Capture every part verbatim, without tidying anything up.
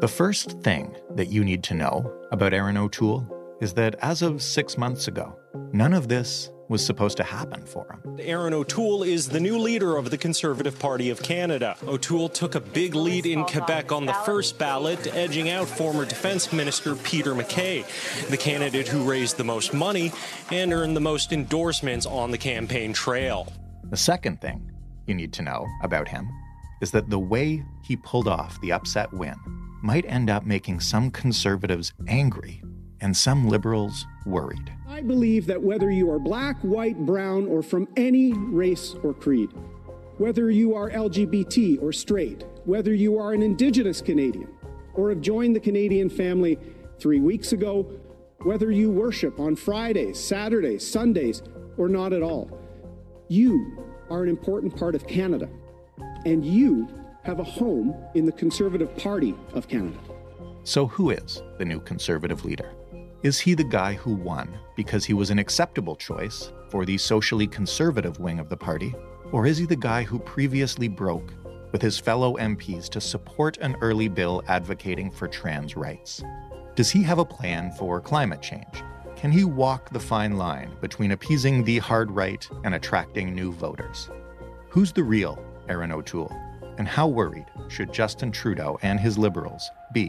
The first thing that you need to know about Erin O'Toole is that as of six months ago, none of this was supposed to happen for him. Erin O'Toole is the new leader of the Conservative Party of Canada. O'Toole took a big lead in Quebec on the first ballot, edging out former Defence Minister Peter MacKay, the candidate who raised the most money and earned the most endorsements on the campaign trail. The second thing you need to know about him is that the way he pulled off the upset win might end up making some Conservatives angry and some Liberals worried. I believe that whether you are black, white, brown, or from any race or creed, whether you are L G B T or straight, whether you are an Indigenous Canadian or have joined the Canadian family three weeks ago, whether you worship on Fridays, Saturdays, Sundays, or not at all, you are an important part of Canada, and you have a home in the Conservative Party of Canada. So who is the new Conservative leader? Is he the guy who won because he was an acceptable choice for the socially conservative wing of the party? Or is he the guy who previously broke with his fellow M Ps to support an early bill advocating for trans rights? Does he have a plan for climate change? Can he walk the fine line between appeasing the hard right and attracting new voters? Who's the real Erin O'Toole? And how worried should Justin Trudeau and his Liberals be?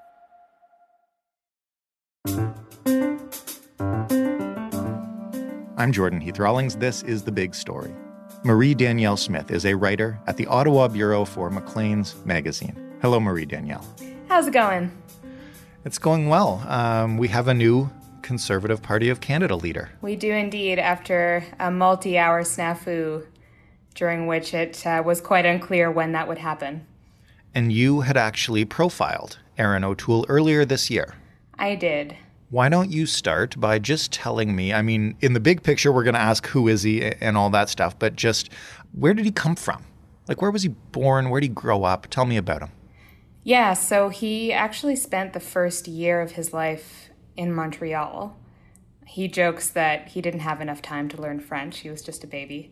I'm Jordan Heath Rawlings. This is The Big Story. Marie-Danielle Smith is a writer at the Ottawa Bureau for Maclean's magazine. Hello, Marie-Danielle. How's it going? It's going well. Um, we have a new Conservative Party of Canada leader. We do indeed, after a multi-hour snafu during which it uh, was quite unclear when that would happen. And you had actually profiled Erin O'Toole earlier this year. I did. Why don't you start by just telling me, I mean, in the big picture, we're going to ask who is he and all that stuff, but just where did he come from? Like, where was he born? Where did he grow up? Tell me about him. Yeah, so he actually spent the first year of his life in Montreal. He jokes that he didn't have enough time to learn French. He was just a baby.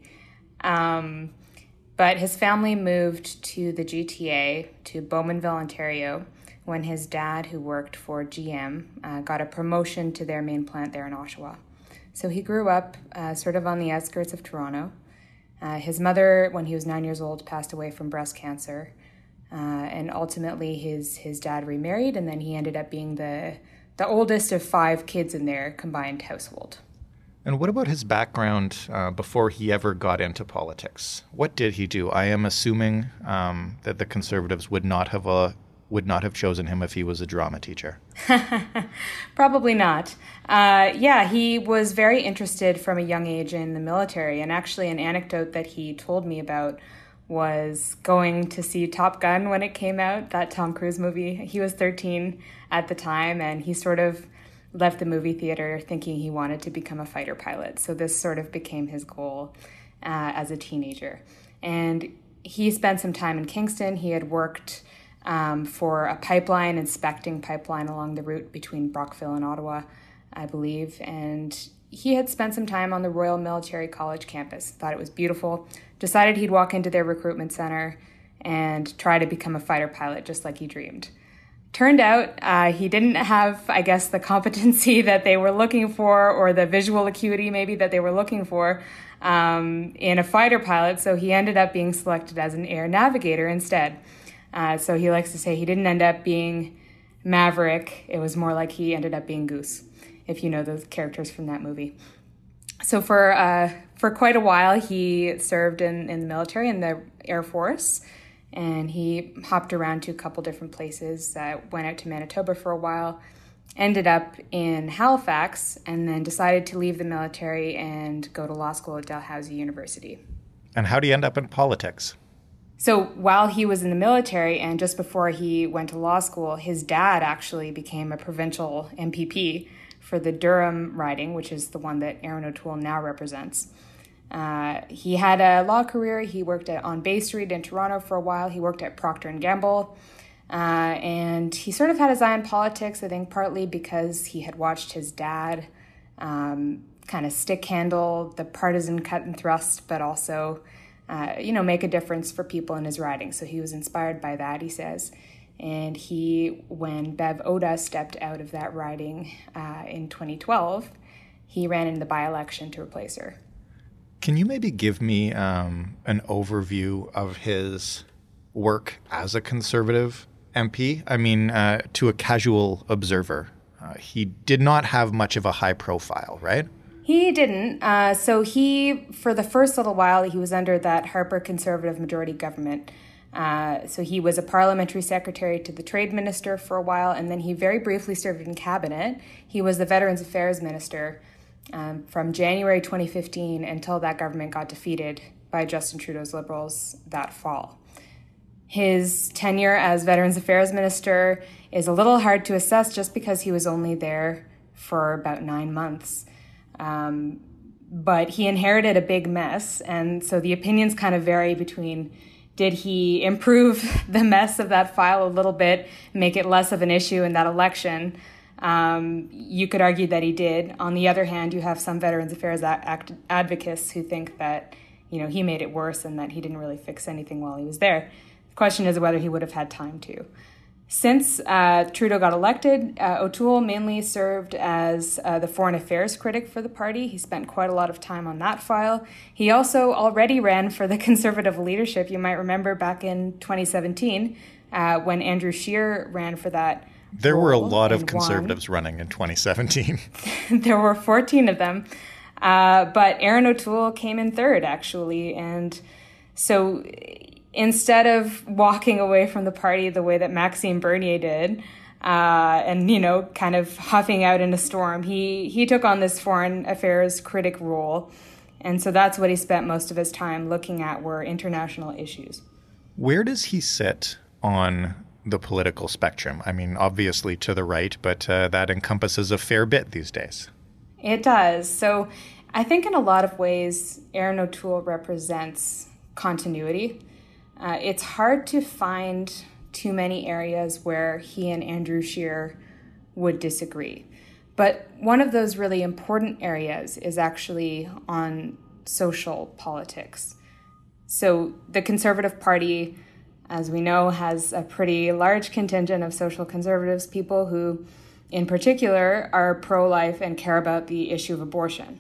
Um, but his family moved to the G T A, to Bowmanville, Ontario, when his dad, who worked for G M, uh, got a promotion to their main plant there in Oshawa. So he grew up uh, sort of on the outskirts of Toronto. Uh, his mother, when he was nine years old, passed away from breast cancer. Uh, and ultimately his, his dad remarried, and then he ended up being the, the oldest of five kids in their combined household. And what about his background uh, before he ever got into politics? What did he do? I am assuming um, that the Conservatives would not have uh, would not have chosen him if he was a drama teacher. Probably not. Uh, yeah, he was very interested from a young age in the military. And actually an anecdote that he told me about was going to see Top Gun when it came out, that Tom Cruise movie. He was thirteen at the time, and he sort of left the movie theater thinking he wanted to become a fighter pilot. So this sort of became his goal uh, as a teenager. And he spent some time in Kingston. He had worked um, for a pipeline, inspecting pipeline along the route between Brockville and Ottawa, I believe. And he had spent some time on the Royal Military College campus, thought it was beautiful, decided he'd walk into their recruitment center and try to become a fighter pilot just like he dreamed. Turned out uh, he didn't have, I guess, the competency that they were looking for, or the visual acuity maybe that they were looking for um, in a fighter pilot, so he ended up being selected as an air navigator instead. Uh, so he likes to say he didn't end up being Maverick, it was more like he ended up being Goose, if you know those characters from that movie. So for uh, for quite a while, he served in, in the military, in the Air Force, and he hopped around to a couple different places, uh, went out to Manitoba for a while, ended up in Halifax, and then decided to leave the military and go to law school at Dalhousie University. And how did he end up in politics? So while he was in the military and just before he went to law school, his dad actually became a provincial M P P for the Durham riding, which is the one that Erin O'Toole now represents. Uh, he had a law career. He worked at, on Bay Street in Toronto for a while. He worked at Procter and Gamble. Uh, and he sort of had his eye on politics, I think partly because he had watched his dad um, kind of stick handle the partisan cut and thrust, but also, uh, you know, make a difference for people in his riding. So he was inspired by that, he says. And he, when Bev Oda stepped out of that riding uh, in twenty twelve, he ran in the by-election to replace her. Can you maybe give me um, an overview of his work as a Conservative M P? I mean, uh, to a casual observer, uh, he did not have much of a high profile, right? He didn't. Uh, so he, for the first little while, he was under that Harper Conservative majority government. Uh, so he was a parliamentary secretary to the trade minister for a while, and then he very briefly served in cabinet. He was the Veterans Affairs Minister um, from January twenty fifteen until that government got defeated by Justin Trudeau's Liberals that fall. His tenure as Veterans Affairs Minister is a little hard to assess just because he was only there for about nine months. Um, but he inherited a big mess, and so the opinions kind of vary between did he improve the mess of that file a little bit, make it less of an issue in that election? Um, you could argue that he did. On the other hand, you have some Veterans Affairs act- advocates who think that, you know, he made it worse and that he didn't really fix anything while he was there. The question is whether he would have had time to. Since uh, Trudeau got elected, uh, O'Toole mainly served as uh, the foreign affairs critic for the party. He spent quite a lot of time on that file. He also already ran for the Conservative leadership. You might remember back in twenty seventeen uh, when Andrew Scheer ran for that. There were a lot of Conservatives won. running in twenty seventeen. There were fourteen of them. Uh, but Erin O'Toole came in third, actually. And so instead of walking away from the party the way that Maxime Bernier did, uh, and, you know, kind of huffing out in a storm, he, he took on this foreign affairs critic role. And so that's what he spent most of his time looking at were international issues. Where does he sit on the political spectrum? I mean, obviously to the right, but uh, that encompasses a fair bit these days. It does. So I think in a lot of ways, Erin O'Toole represents continuity. Uh, it's hard to find too many areas where he and Andrew Scheer would disagree. But one of those really important areas is actually on social politics. So the Conservative Party, as we know, has a pretty large contingent of social conservatives, people who, in particular, are pro-life and care about the issue of abortion.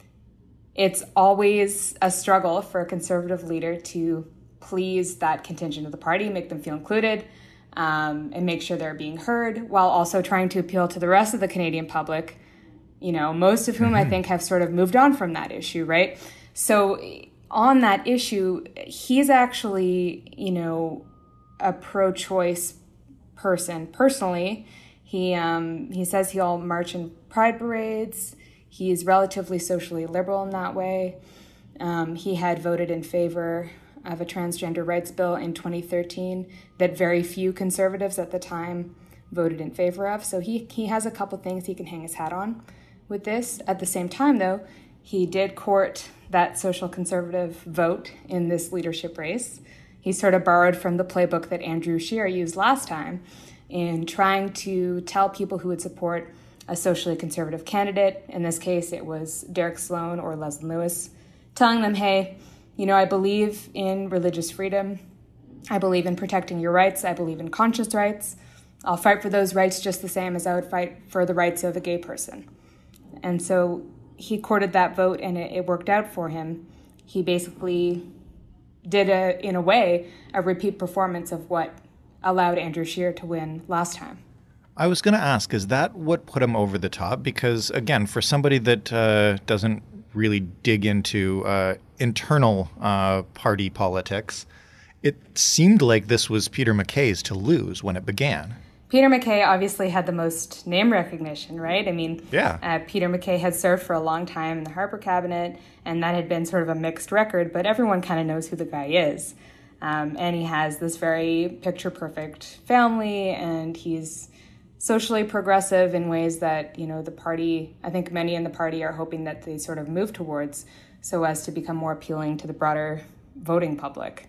It's always a struggle for a Conservative leader to please that contingent of the party, make them feel included, um, and make sure they're being heard, while also trying to appeal to the rest of the Canadian public, you know, most of whom mm-hmm. I think have sort of moved on from that issue, right? So on that issue, he's actually, you know, a pro-choice person. Personally, he um, he says he'll march in pride parades. He's relatively socially liberal in that way. Um, he had voted in favor of a transgender rights bill in twenty thirteen that very few conservatives at the time voted in favor of. So he, he has a couple things he can hang his hat on with this. At the same time, though, he did court that social conservative vote in this leadership race. He sort of borrowed from the playbook that Andrew Scheer used last time in trying to tell people who would support a socially conservative candidate. In this case, it was Derek Sloan or Leslyn Lewis, telling them, hey, you know, I believe in religious freedom. I believe in protecting your rights. I believe in conscious rights. I'll fight for those rights just the same as I would fight for the rights of a gay person. And so he courted that vote, and it, it worked out for him. He basically did, a, in a way, a repeat performance of what allowed Andrew Scheer to win last time. I was going to ask, is that what put him over the top? Because, again, for somebody that uh, doesn't really dig into uh, internal uh, party politics, it seemed like this was Peter MacKay's to lose when it began. Peter MacKay obviously had the most name recognition, right? I mean, yeah. uh, Peter MacKay had served for a long time in the Harper cabinet, and that had been sort of a mixed record, but everyone kind of knows who the guy is. Um, and he has this very picture-perfect family, and he's socially progressive in ways that, you know, the party, I think many in the party are hoping that they sort of move towards so as to become more appealing to the broader voting public.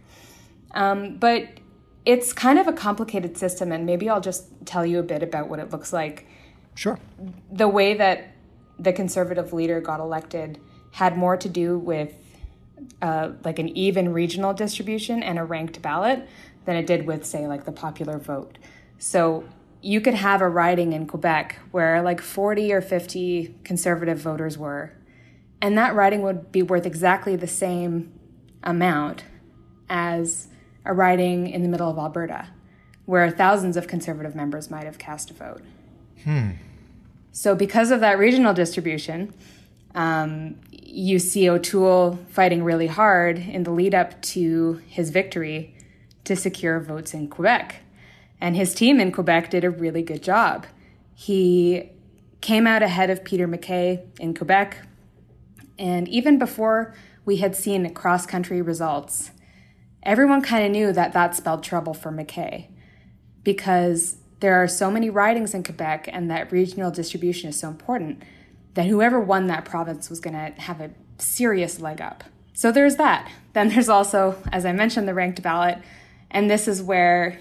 Um, but it's kind of a complicated system, and maybe I'll just tell you a bit about what it looks like. Sure. The way that the Conservative leader got elected had more to do with uh, like an even regional distribution and a ranked ballot than it did with, say, like the popular vote. So you could have a riding in Quebec where like forty or fifty conservative voters were, and that riding would be worth exactly the same amount as a riding in the middle of Alberta, where thousands of conservative members might have cast a vote. Hmm. So because of that regional distribution, um, you see O'Toole fighting really hard in the lead up to his victory to secure votes in Quebec. And his team in Quebec did a really good job. He came out ahead of Peter MacKay in Quebec. And even before we had seen cross-country results, everyone kind of knew that that spelled trouble for MacKay, because there are so many ridings in Quebec and that regional distribution is so important that whoever won that province was going to have a serious leg up. So there's that. Then there's also, as I mentioned, the ranked ballot. And this is where,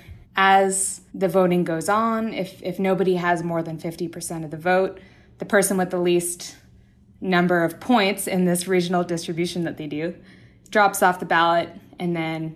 as the voting goes on, if, if nobody has more than fifty percent of the vote, the person with the least number of points in this regional distribution that they do drops off the ballot, and then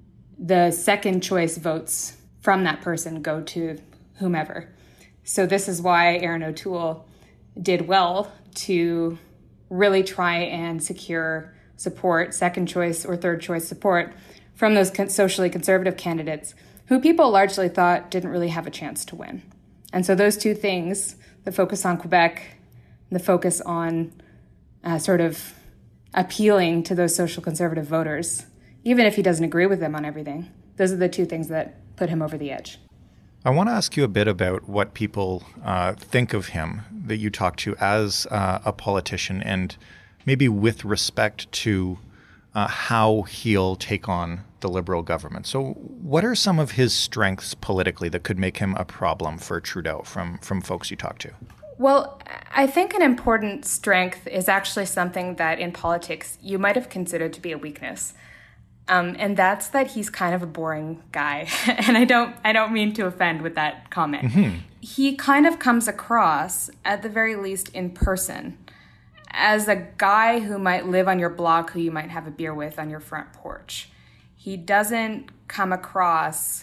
the second choice votes from that person go to whomever. So this is why Erin O'Toole did well to really try and secure support, second choice or third choice support, from those socially conservative candidates who people largely thought didn't really have a chance to win. And so those two things, the focus on Quebec, the focus on uh, sort of appealing to those social conservative voters, even if he doesn't agree with them on everything, those are the two things that put him over the edge. I want to ask you a bit about what people uh, think of him that you talk to as uh, a politician, and maybe with respect to uh, how he'll take on the Liberal government. So what are some of his strengths politically that could make him a problem for Trudeau from, from folks you talk to? Well, I think an important strength is actually something that in politics you might have considered to be a weakness. Um, and that's that he's kind of a boring guy. And I don't I don't mean to offend with that comment. Mm-hmm. He kind of comes across, at the very least in person, as a guy who might live on your block, who you might have a beer with on your front porch. He doesn't come across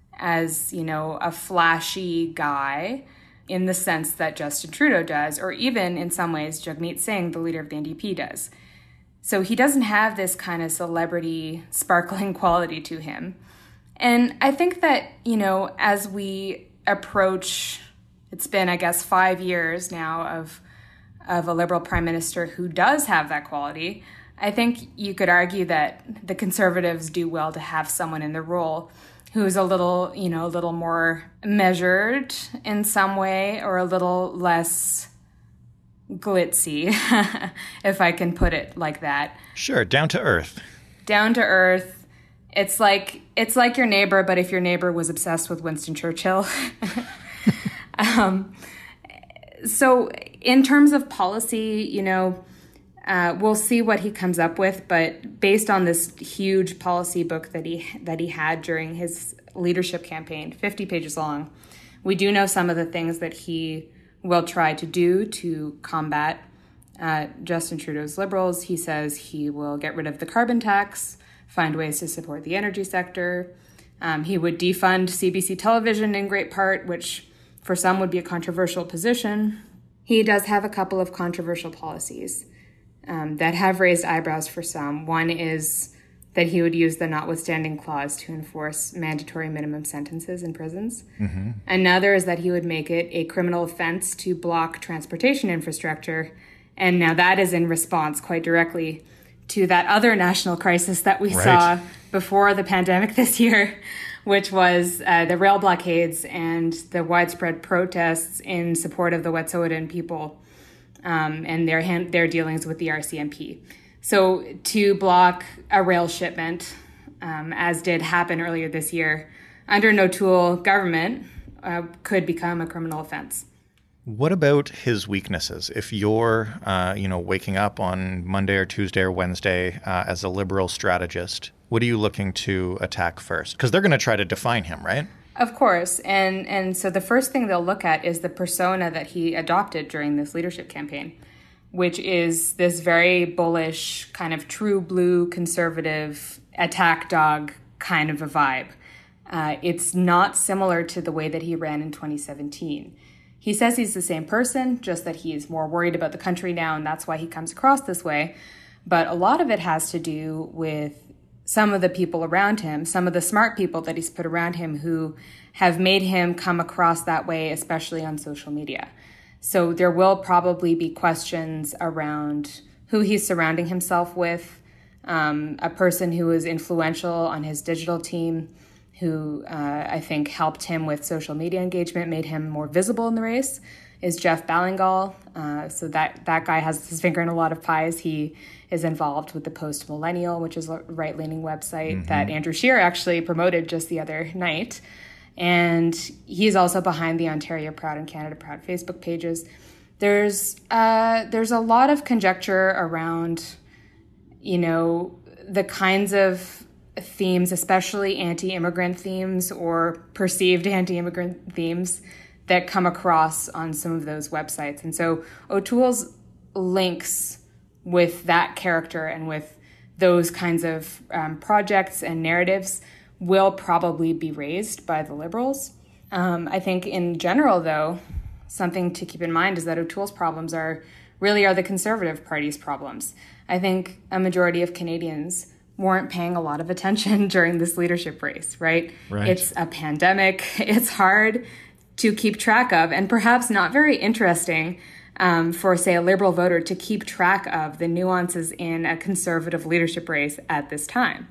as, you know, a flashy guy in the sense that Justin Trudeau does, or even in some ways Jagmeet Singh, the leader of the N D P, does. So he doesn't have this kind of celebrity sparkling quality to him. And I think that, you know, as we approach, it's been, I guess, five years now of of a Liberal Prime Minister who does have that quality, I think you could argue that the Conservatives do well to have someone in the role who's a little, you know, a little more measured in some way, or a little less glitzy, if I can put it like that. Sure, down to earth. Down to earth. It's like it's like your neighbor, but if your neighbor was obsessed with Winston Churchill. um, so in terms of policy, you know, uh, we'll see what he comes up with. But based on this huge policy book that he that he had during his leadership campaign, fifty pages long, we do know some of the things that he will try to do to combat uh, Justin Trudeau's Liberals. He says he will get rid of the carbon tax, find ways to support the energy sector. Um, he would defund C B C television in great part, which for some would be a controversial position. He does have a couple of controversial policies um, that have raised eyebrows for some. One is that he would use the notwithstanding clause to enforce mandatory minimum sentences in prisons. Mm-hmm. Another is that he would make it a criminal offense to block transportation infrastructure. And now that is in response quite directly to that other national crisis that we right. saw before the pandemic this year, which was uh, the rail blockades and the widespread protests in support of the Wet'suwet'en people um, and their hand, their dealings with the R C M P. So to block a rail shipment, um, as did happen earlier this year, under an O'Toole government, uh, could become a criminal offense. What about his weaknesses? If you're, uh, you know, waking up on Monday or Tuesday or Wednesday uh, as a Liberal strategist, what are you looking to attack first? Because they're going to try to define him, right? Of course. And, and so the first thing they'll look at is the persona that he adopted during this leadership campaign, which is this very bullish, kind of true blue conservative attack dog kind of a vibe. Uh, it's not similar to the way that he ran in twenty seventeen. He says he's the same person, just that he is more worried about the country now, and that's why he comes across this way. But a lot of it has to do with some of the people around him, some of the smart people that he's put around him who have made him come across that way, especially on social media. So there will probably be questions around who he's surrounding himself with, um, a person who is influential on his digital team, who uh, I think helped him with social media engagement, made him more visible in the race, is Jeff Ballingall. Uh, so that, that guy has his finger in a lot of pies. He is involved with the Post Millennial, which is a right-leaning website mm-hmm. that Andrew Scheer actually promoted just the other night. And he's also behind the Ontario Proud and Canada Proud Facebook pages. There's uh, there's a lot of conjecture around, you know, the kinds of themes, especially anti-immigrant themes or perceived anti-immigrant themes that come across on some of those websites. And so O'Toole's links with that character and with those kinds of um, projects and narratives will probably be raised by the Liberals. Um, I think in general, though, something to keep in mind is that O'Toole's problems are really are the Conservative Party's problems. I think a majority of Canadians weren't paying a lot of attention during this leadership race, right? Right. It's a pandemic. It's hard to keep track of, and perhaps not very interesting um, for, say, a Liberal voter to keep track of the nuances in a Conservative leadership race at this time.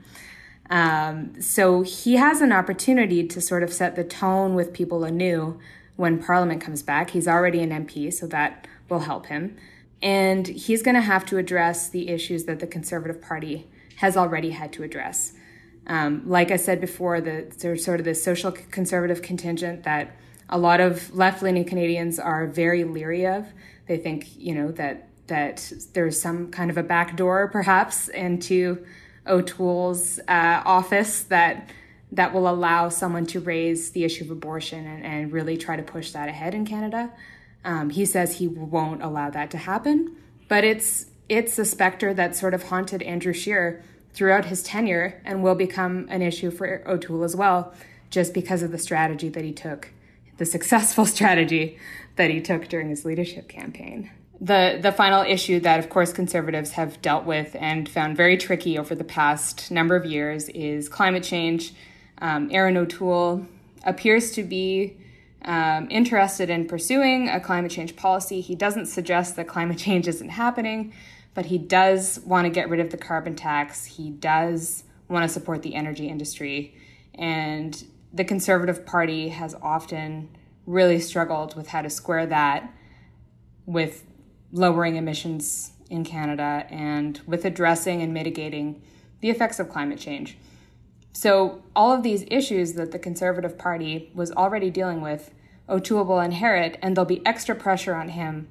Um, so he has an opportunity to sort of set the tone with people anew when Parliament comes back. He's already an M P, so that will help him. And he's going to have to address the issues that the Conservative Party has already had to address. Um, like I said before, the, there's sort of this social conservative contingent that a lot of left-leaning Canadians are very leery of. They think, you know, that that there's some kind of a backdoor, perhaps, into O'Toole's uh, office that that will allow someone to raise the issue of abortion and, and really try to push that ahead in Canada. Um, he says he won't allow that to happen, but it's it's a specter that sort of haunted Andrew Scheer throughout his tenure and will become an issue for O'Toole as well, just because of the strategy that he took, the successful strategy that he took during his leadership campaign. The the final issue that, of course, Conservatives have dealt with and found very tricky over the past number of years is climate change. Um, Erin O'Toole appears to be um, interested in pursuing a climate change policy. He doesn't suggest that climate change isn't happening, but he does want to get rid of the carbon tax. He does want to support the energy industry. And the Conservative Party has often really struggled with how to square that with lowering emissions in Canada and with addressing and mitigating the effects of climate change. So all of these issues that the Conservative Party was already dealing with, O'Toole will inherit, and there'll be extra pressure on him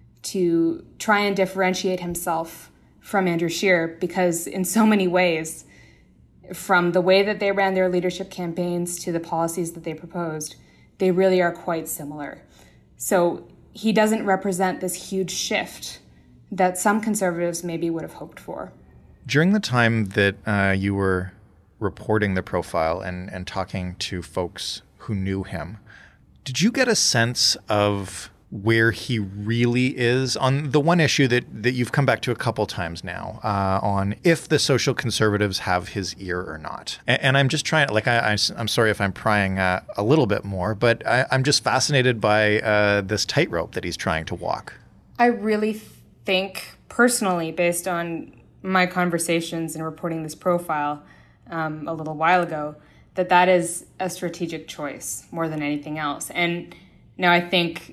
to try and differentiate himself from Andrew Scheer, because in so many ways, from the way that they ran their leadership campaigns to the policies that they proposed, they really are quite similar. So he doesn't represent this huge shift that some Conservatives maybe would have hoped for. During the time that uh, you were reporting the profile and, and talking to folks who knew him, did you get a sense of where he really is on the one issue that, that you've come back to a couple times now, uh, on if the social conservatives have his ear or not? And, and I'm just trying, like, I, I, I'm sorry if I'm prying uh, a little bit more, but I, I'm just fascinated by uh, this tightrope that he's trying to walk. I really think, personally, based on my conversations and reporting this profile um, a little while ago, that that is a strategic choice more than anything else. And now I think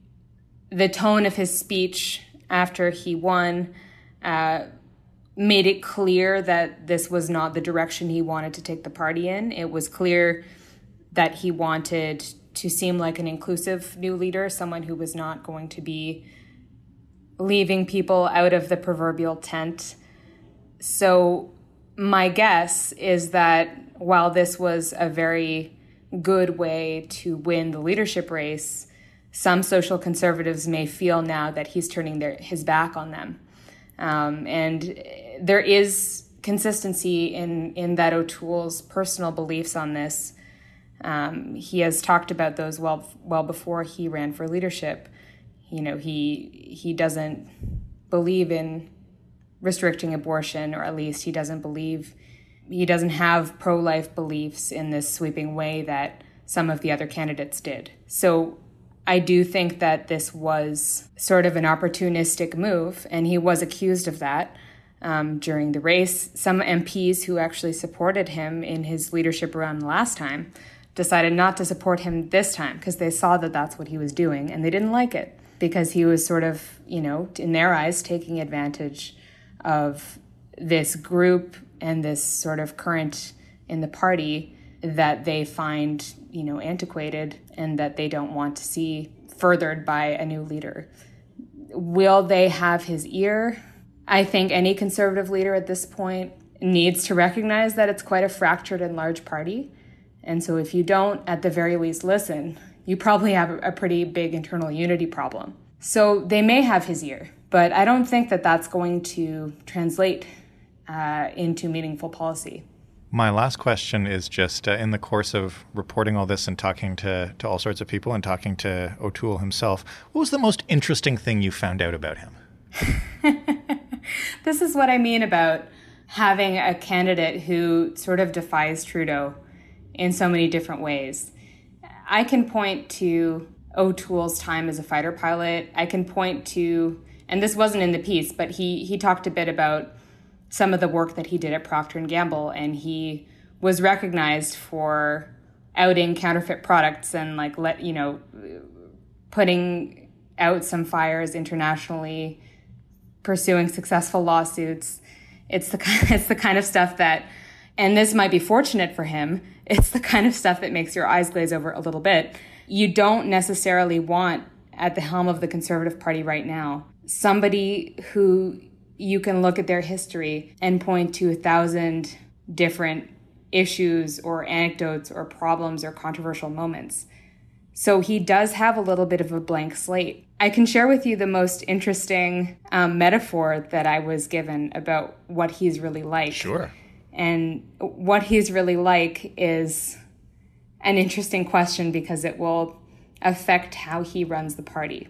the tone of his speech after he won uh, made it clear that this was not the direction he wanted to take the party in. It was clear that he wanted to seem like an inclusive new leader, someone who was not going to be leaving people out of the proverbial tent. So my guess is that while this was a very good way to win the leadership race, some social conservatives may feel now that he's turning their, his back on them. Um, and there is consistency in, in that O'Toole's personal beliefs on this Um, he has talked about those well well before he ran for leadership. You know, he he doesn't believe in restricting abortion, or at least he doesn't believe, he doesn't have pro-life beliefs in this sweeping way that some of the other candidates did. So I do think that this was sort of an opportunistic move, and he was accused of that um, during the race. Some M Ps who actually supported him in his leadership run last time decided not to support him this time because they saw that that's what he was doing, and they didn't like it because he was sort of, you know, in their eyes, taking advantage of this group and this sort of current in the party that they find, you know, antiquated and that they don't want to see furthered by a new leader. Will they have his ear? I think any conservative leader at this point needs to recognize that it's quite a fractured and large party. And so if you don't, at the very least, listen, you probably have a pretty big internal unity problem. So they may have his ear, but I don't think that that's going to translate uh, into meaningful policy. My last question is just uh, in the course of reporting all this and talking to, to all sorts of people and talking to O'Toole himself, what was the most interesting thing you found out about him? This is what I mean about having a candidate who sort of defies Trudeau in so many different ways. I can point to O'Toole's time as a fighter pilot. I can point to, and this wasn't in the piece, but he he talked a bit about some of the work that he did at Procter and Gamble, and he was recognized for outing counterfeit products and like let you know putting out some fires internationally, pursuing successful lawsuits. It's the kind it's the kind of stuff that, and this might be fortunate for him, it's the kind of stuff that makes your eyes glaze over a little bit. You don't necessarily want at the helm of the Conservative Party right now somebody who you can look at their history and point to a thousand different issues or anecdotes or problems or controversial moments. So he does have a little bit of a blank slate. I can share with you the most interesting um, metaphor that I was given about what he's really like. Sure. And what he's really like is an interesting question because it will affect how he runs the party.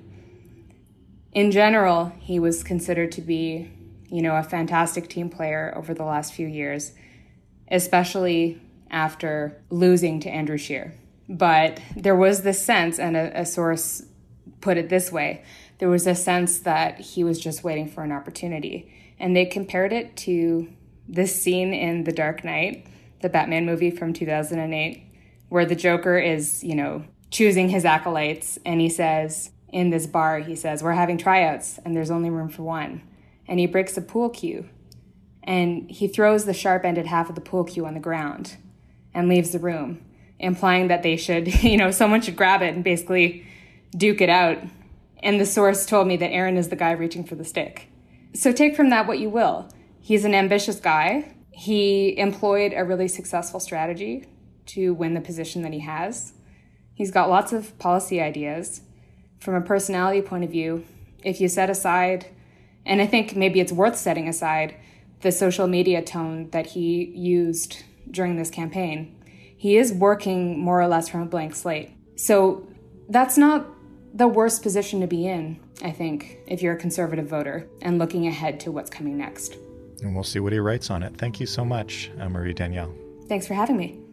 In general, he was considered to be, you know, a fantastic team player over the last few years, especially after losing to Andrew Scheer. But there was this sense, and a, a source put it this way, there was a sense that he was just waiting for an opportunity. And they compared it to this scene in The Dark Knight, the Batman movie from two thousand eight, where the Joker is, you know, choosing his acolytes, and he says, in this bar, he says, we're having tryouts, and there's only room for one. And he breaks a pool cue, and he throws the sharp-ended half of the pool cue on the ground and leaves the room, implying that they should, you know, someone should grab it and basically duke it out. And the source told me that Aaron is the guy reaching for the stick. So take from that what you will. He's an ambitious guy. He employed a really successful strategy to win the position that he has. He's got lots of policy ideas. From a personality point of view, if you set aside, and I think maybe it's worth setting aside, the social media tone that he used during this campaign, he is working more or less from a blank slate. So that's not the worst position to be in, I think, if you're a Conservative voter and looking ahead to what's coming next. And we'll see what he writes on it. Thank you so much, uh, Marie-Danielle. Thanks for having me.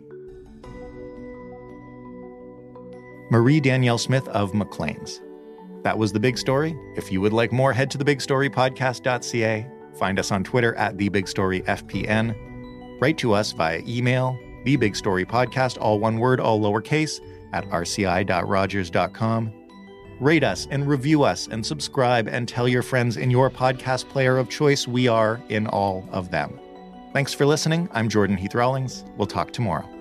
Marie-Danielle Smith of Maclean's. That was The Big Story. If you would like more, head to the big story podcast dot c a. Find us on Twitter at the big story f p n. Write to us via email, thebigstorypodcast, all one word, all lowercase, at r c i dot rogers dot com. Rate us and review us and subscribe and tell your friends in your podcast player of choice. We are in all of them. Thanks for listening. I'm Jordan Heath Rawlings. We'll talk tomorrow.